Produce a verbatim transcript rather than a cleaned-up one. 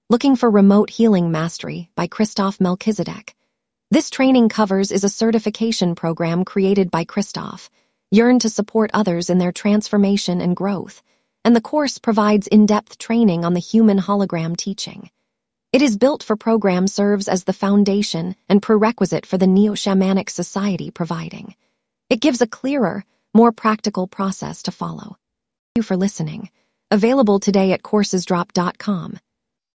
Looking for Remote Healing Mastery by Christoph Melchizedek. This training covers is a certification program created by Christoph, yearned to support others in their transformation and growth, and the course provides in-depth training on the human hologram teaching. It is built for program serves as the foundation and prerequisite for the Neo-Shamanic Society providing. It gives a clearer, more practical process to follow. Thank you for listening. Available today at coursesdrop dot com.